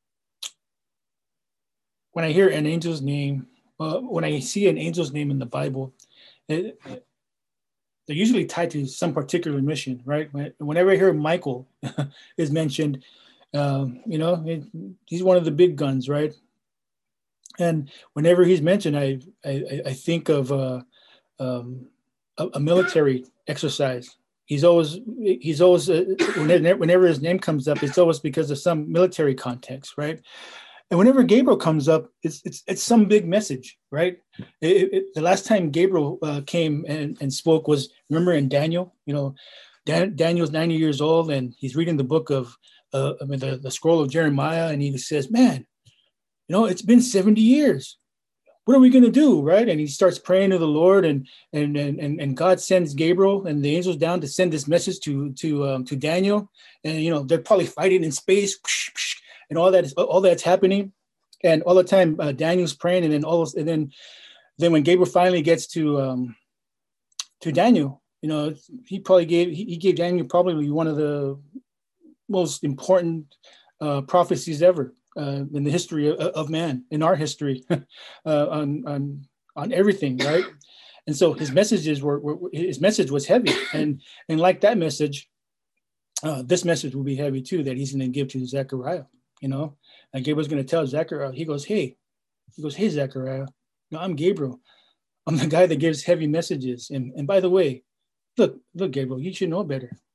When I hear an angel's name, uh, when I see an angel's name in the Bible, it, they're usually tied to some particular mission, right? Whenever I hear Michael is mentioned, um, you know, it, he's one of the big guns, right? And whenever he's mentioned, I I, I think of uh, um, a, a military exercise. He's always he's always uh, whenever, whenever his name comes up, it's always because of some military context, right? And whenever Gabriel comes up, it's it's it's some big message, right? It, it, the last time Gabriel uh, came and, and spoke was, remember, in Daniel. You know, Dan, Daniel's ninety years old, and he's reading the book of, uh, I mean, the, the scroll of Jeremiah, and he says, "Man, you know, it's been seventy years. What are we going to do, right?" And he starts praying to the Lord, and and and and God sends Gabriel and the angels down to send this message to to um, to Daniel, and you know, they're probably fighting in space. And all that is all that's happening, and all the time uh, Daniel's praying, and then all and then then when Gabriel finally gets to um, to Daniel, you know, he probably gave he, he gave Daniel probably one of the most important uh, prophecies ever uh, in the history of, of man, in our history, uh, on on on everything, right? And so his messages were, were his message was heavy, and and like that message, uh, this message will be heavy too, that he's going to give to Zechariah. You know, and Gabriel's going to tell Zechariah, he goes, hey, he goes, hey, Zechariah, no, I'm Gabriel. I'm the guy that gives heavy messages. And, and by the way, look, look, Gabriel, you should know better.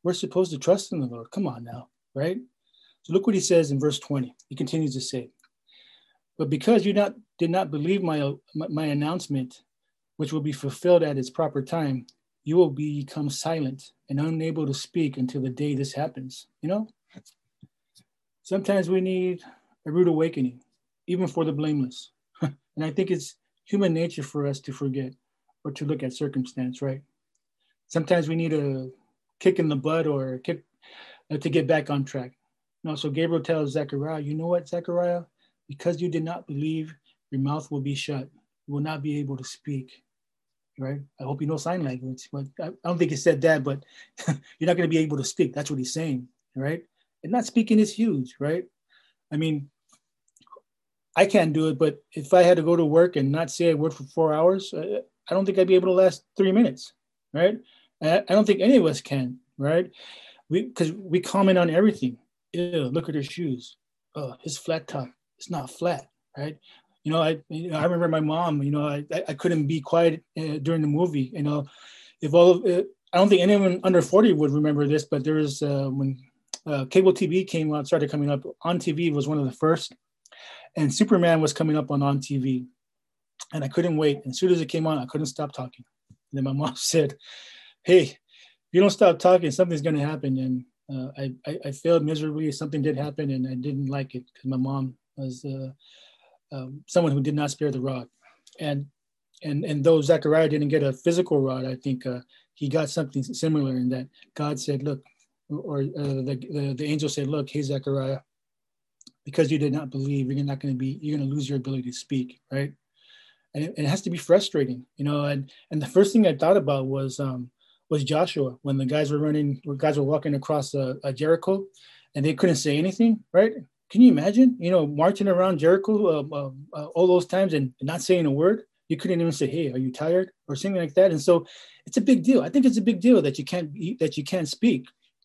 We're supposed to trust in the Lord. Come on now, right? So look what he says in verse twenty. He continues to say, but because you not did not believe my, my, my announcement, which will be fulfilled at its proper time, you will become silent and unable to speak until the day this happens. You know, sometimes we need a rude awakening, even for the blameless. And I think it's human nature for us to forget or to look at circumstance, right? Sometimes we need a kick in the butt or a kick uh, to get back on track. No, so Gabriel tells Zechariah, you know what, Zechariah? Because you did not believe, your mouth will be shut. You will not be able to speak, right? I hope you know sign language. But I don't think he said that, but you're not going to be able to speak. That's what he's saying, right? And not speaking is huge, right? I mean, I can't do it, but if I had to go to work and not say a word for four hours, uh, I don't think I'd be able to last three minutes, right? I, I don't think any of us can, right? We because we comment on everything. Ew, look at his shoes. Oh, his flat top. It's not flat, right? You know, I you know, I remember my mom. You know, I I couldn't be quiet uh, during the movie. You know, if all of it, I don't think anyone under forty would remember this, but there was uh, when uh, cable T V came out, started coming up on T V was one of the first, and Superman was coming up on on T V, and I couldn't wait. And as soon as it came on, I couldn't stop talking. And then my mom said, "Hey, if you don't stop talking, something's going to happen." And uh, I, I I failed miserably. Something did happen, and I didn't like it because my mom was uh, um, someone who did not spare the rod. And and and though Zechariah didn't get a physical rod, I think uh, he got something similar in that God said, "Look," or uh, the, the the angel said, "Look, hey Zechariah, because you did not believe, you're not going to be, you're going to lose your ability to speak," right? And it, it has to be frustrating, you know. And and the first thing I thought about was um, was Joshua when the guys were running, when guys were walking across a, a Jericho, and they couldn't say anything, right? Can you imagine, you know, marching around Jericho uh, uh, uh, all those times and not saying a word? You couldn't even say, "Hey, are you tired?" or something like that. And so it's a big deal. I think it's a big deal that you can't that you can't speak.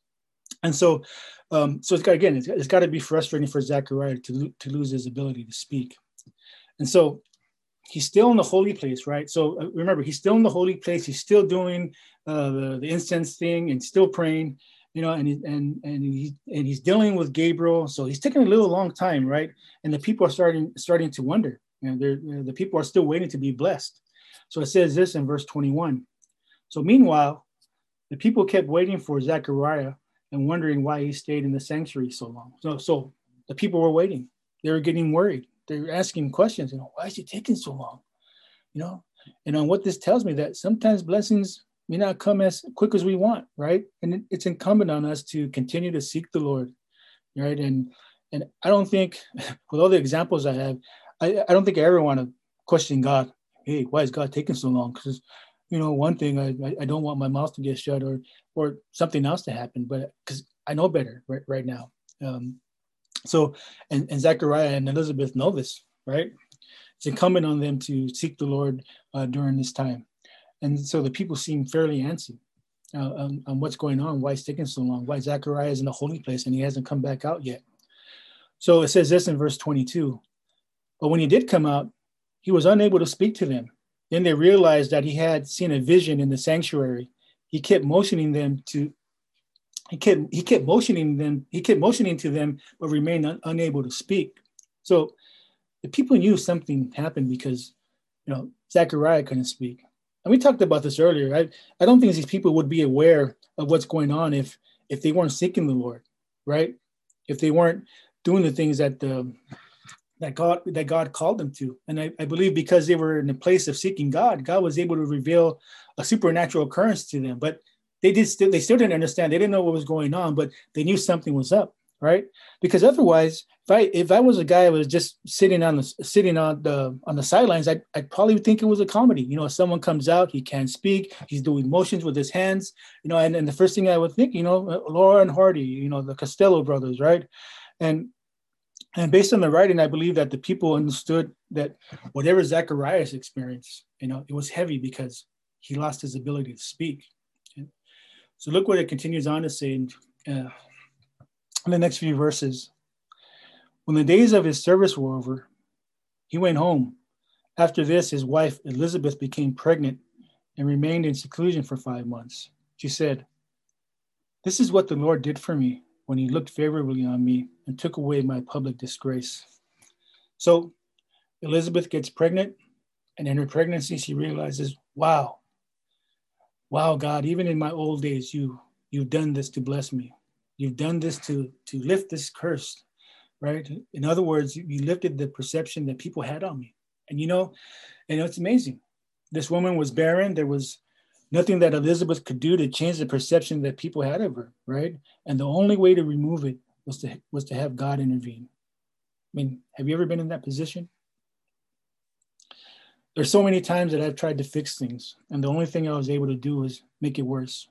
And so, um, so it's got, again, it's, it's got to be frustrating for Zechariah to to lose his ability to speak. And so he's still in the holy place, right? So uh, remember, he's still in the holy place. He's still doing uh, the, the incense thing and still praying, you know, and he, and and he and he's dealing with Gabriel. So he's taking a little long time, right? And the people are starting starting to wonder. You know, they're, you know, the people are still waiting to be blessed. So it says this in verse twenty-one. So meanwhile, the people kept waiting for Zechariah and wondering why he stayed in the sanctuary so long. So, so the people were waiting. They were getting worried. They were asking questions. You know, why is it taking so long? You know, and on what this tells me that sometimes blessings may not come as quick as we want, right? And it's incumbent on us to continue to seek the Lord, right? And and I don't think, with all the examples I have, I, I don't think I ever want to question God. Hey, why is God taking so long? Because, you know, one thing, I, I don't want my mouth to get shut or or something else to happen, but because I know better right, right now. Um, so, and, and Zechariah and Elizabeth know this, right? It's incumbent on them to seek the Lord uh, during this time. And so the people seem fairly antsy uh, on, on what's going on, why it's taking so long, why Zechariah is in the holy place and he hasn't come back out yet. So it says this in verse twenty-two, but when he did come out, he was unable to speak to them. Then they realized that he had seen a vision in the sanctuary. He kept motioning them to, he kept, he kept motioning them, he kept motioning to them, but remained un, unable to speak. So the people knew something happened because, you know, Zechariah couldn't speak. And we talked about this earlier. I, I don't think these people would be aware of what's going on if, if they weren't seeking the Lord, right? If they weren't doing the things that the, that God that God called them to. And I, I believe because they were in a place of seeking God, God was able to reveal a supernatural occurrence to them. But they did still they still didn't understand. They didn't know what was going on, but they knew something was up, right? Because otherwise, if I if I was a guy who was just sitting on the sitting on the on the sidelines, I'd, I'd probably think it was a comedy. You know, someone comes out, he can't speak, he's doing motions with his hands, you know, and, and the first thing I would think, you know, Laura and Hardy, you know, the Costello brothers, right? And And based on the writing, I believe that the people understood that whatever Zacharias experienced, you know, it was heavy because he lost his ability to speak. Okay? So look what it continues on to say in, uh, in the next few verses. When the days of his service were over, he went home. After this, his wife Elizabeth became pregnant and remained in seclusion for five months. She said, This is what the Lord did for me when he looked favorably on me and took away my public disgrace. So Elizabeth gets pregnant, and in her pregnancy, she realizes, wow, wow, God, even in my old days, you, you've done this to bless me. You've done this to, to lift this curse, right? In other words, you lifted the perception that people had on me. And you know, and it's amazing. This woman was barren. There was nothing that Elizabeth could do to change the perception that people had of her, right? And the only way to remove it was to, was to have God intervene. I mean, have you ever been in that position? There's so many times that I've tried to fix things, and the only thing I was able to do was make it worse.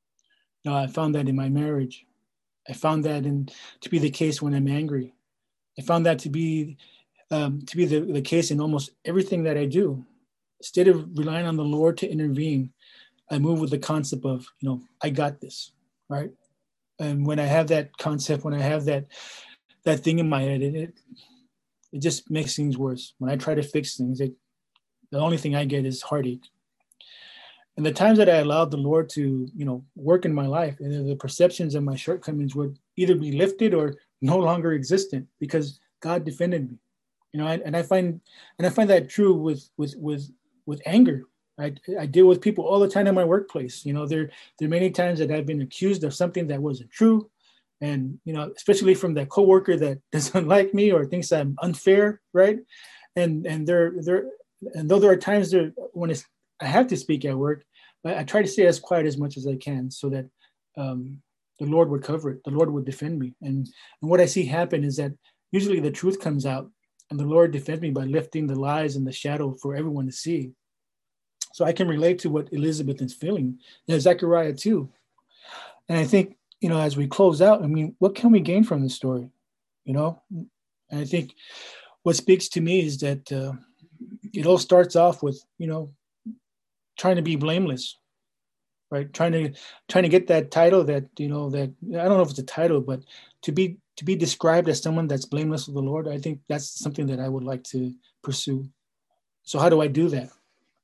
Now, I found that in my marriage. I found that in to be the case when I'm angry. I found that to be um, to be the, the case in almost everything that I do. Instead of relying on the Lord to intervene, I move with the concept of, you know, I got this, right? And when I have that concept, when I have that that thing in my head, it it, it just makes things worse. When I try to fix things, it, the only thing I get is heartache. And the times that I allowed the Lord to, you know, work in my life, and the perceptions of my shortcomings would either be lifted or no longer existent because God defended me. You know, and I find and I find that true with with with with anger. I, I deal with people all the time in my workplace. You know, there there are many times that I've been accused of something that wasn't true, and you know, especially from that coworker that doesn't like me or thinks I'm unfair, right? And and there there and though there are times there when it's I have to speak at work, but I try to stay as quiet as much as I can so that um, the Lord would cover it. The Lord would defend me. And and what I see happen is that usually the truth comes out, and the Lord defends me by lifting the lies and the shadow for everyone to see. So I can relate to what Elizabeth is feeling, and Zechariah too. And I think, you know, as we close out, I mean, what can we gain from this story? You know, and I think what speaks to me is that uh, it all starts off with, you know, trying to be blameless, right? Trying to trying to get that title that, you know, that I don't know if it's a title, but to be to be described as someone that's blameless with the Lord, I think that's something that I would like to pursue. So how do I do that?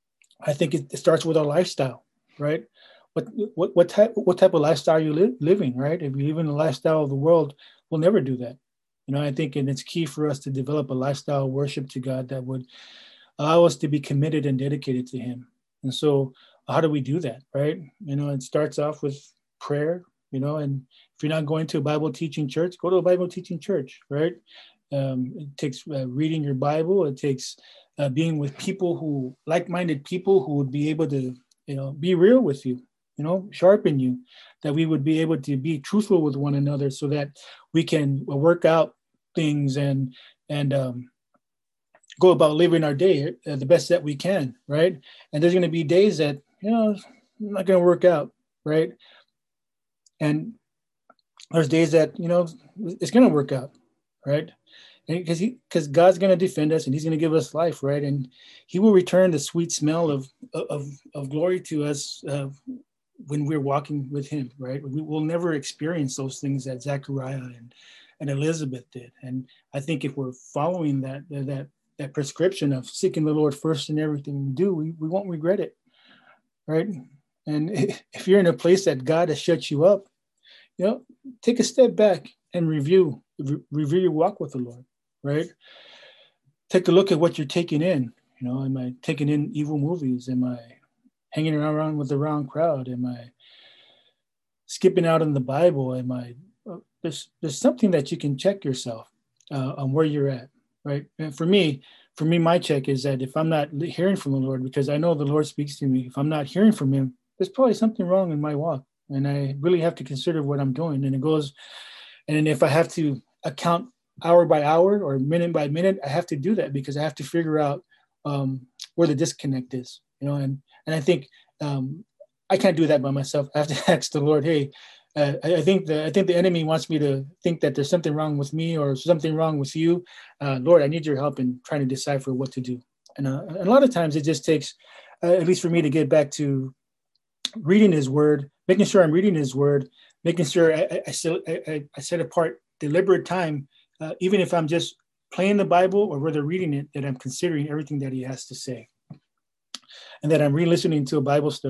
I think it, it starts with our lifestyle, right? What what what type what type of lifestyle are you li- living, right? If you live in the lifestyle of the world, we'll never do that. You know, I think, and it's key for us to develop a lifestyle of worship to God that would allow us to be committed and dedicated to Him. And so, how do we do that, right? You know, it starts off with prayer. You know, and if you're not going to a Bible teaching church, go to a Bible teaching church, right? Um, it takes uh, reading your Bible. It takes uh, being with people who, like-minded people who would be able to, you know, be real with you, you know, sharpen you, that we would be able to be truthful with one another so that we can work out things and, and um, go about living our day uh, the best that we can, right? And there's going to be days that, you know, not going to work out, right? And there's days that, you know, it's going to work out, right? Because he, because God's going to defend us and He's going to give us life, right? And He will return the sweet smell of of, of glory to us uh, when we're walking with Him, right? We will never experience those things that Zechariah and, and Elizabeth did. And I think if we're following that that that prescription of seeking the Lord first in everything we do, we, we won't regret it, right? And if you're in a place that God has shut you up, you know, take a step back and review, re- review your walk with the Lord, right? Take a look at what you're taking in. You know, am I taking in evil movies? Am I hanging around with the wrong crowd? Am I skipping out on the Bible? Am I, uh, there's, there's something that you can check yourself uh, on where you're at, right? And for me, for me, my check is that if I'm not hearing from the Lord, because I know the Lord speaks to me, if I'm not hearing from Him, there's probably something wrong in my walk. And I really have to consider what I'm doing. And it goes, and if I have to account hour by hour or minute by minute, I have to do that because I have to figure out um, where the disconnect is, you know, and, and I think um, I can't do that by myself. I have to ask the Lord, hey, uh, I, I think the I think the enemy wants me to think that there's something wrong with me or something wrong with you. Uh, Lord, I need your help in trying to decipher what to do. And, uh, and a lot of times it just takes, uh, at least for me, to get back to reading His word, making sure I'm reading His word, making sure I, I, I, set, I, I set apart deliberate time, uh, even if I'm just playing the Bible or whether reading it, that I'm considering everything that He has to say. And that I'm re-listening to a Bible study,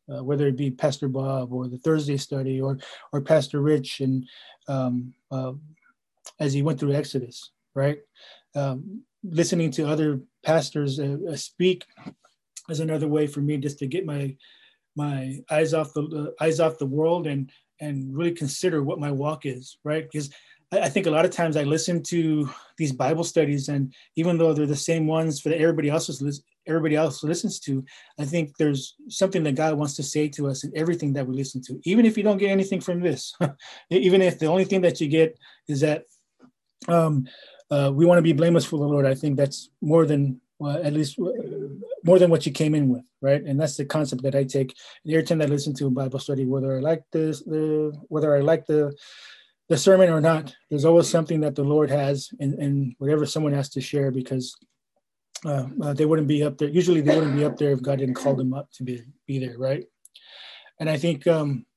uh, whether it be Pastor Bob or the Thursday study or or Pastor Rich, and um, uh, as he went through Exodus, right? Um, listening to other pastors uh, uh, speak is another way for me just to get my my eyes off the uh, eyes off the world and and really consider what my walk is, right? Because I, I think a lot of times I listen to these Bible studies, and even though they're the same ones for that everybody else is, everybody else listens to, I think there's something that God wants to say to us in everything that we listen to, even if you don't get anything from this, even if the only thing that you get is that um, uh, we want to be blameless for the Lord. I think that's more than well, at least uh, more than what you came in with, right? And that's the concept that I take. And every time I listen to a Bible study, whether I like this, the whether I like the the sermon or not, there's always something that the Lord has in, in whatever someone has to share, because uh, uh, they wouldn't be up there. Usually, they wouldn't be up there if God didn't call them up to be be there, right? And I think um,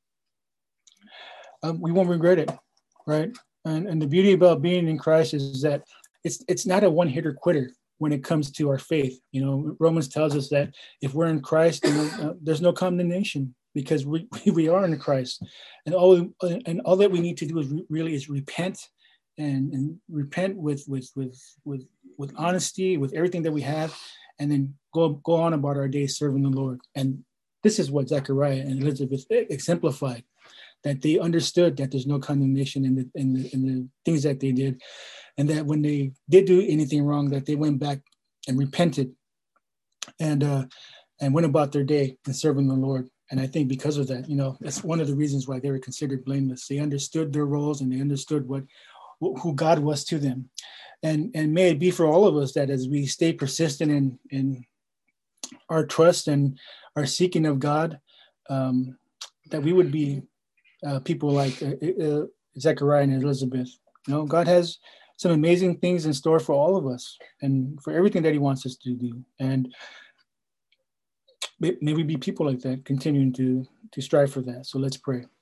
um, we won't regret it, right? And, and the beauty about being in Christ is that it's it's not a one hitter quitter when it comes to our faith. You know, Romans tells us that if we're in Christ, then uh, there's no condemnation, because we, we are in Christ, and all and all that we need to do is re- really is repent, and, and repent with with with with with honesty, with everything that we have, and then go go on about our day serving the Lord. And this is what Zechariah and Elizabeth exemplified, that they understood that there's no condemnation in the in the in the things that they did. And that when they did do anything wrong, that they went back and repented and uh, and went about their day and serving the Lord. And I think because of that, you know, that's one of the reasons why they were considered blameless. They understood their roles, and they understood what who God was to them. And and may it be for all of us that as we stay persistent in in our trust and our seeking of God, um, that we would be uh, people like uh, uh, Zechariah and Elizabeth. You know, God has some amazing things in store for all of us and for everything that he wants us to do. And may, may we be people like that, continuing to, to strive for that. So let's pray.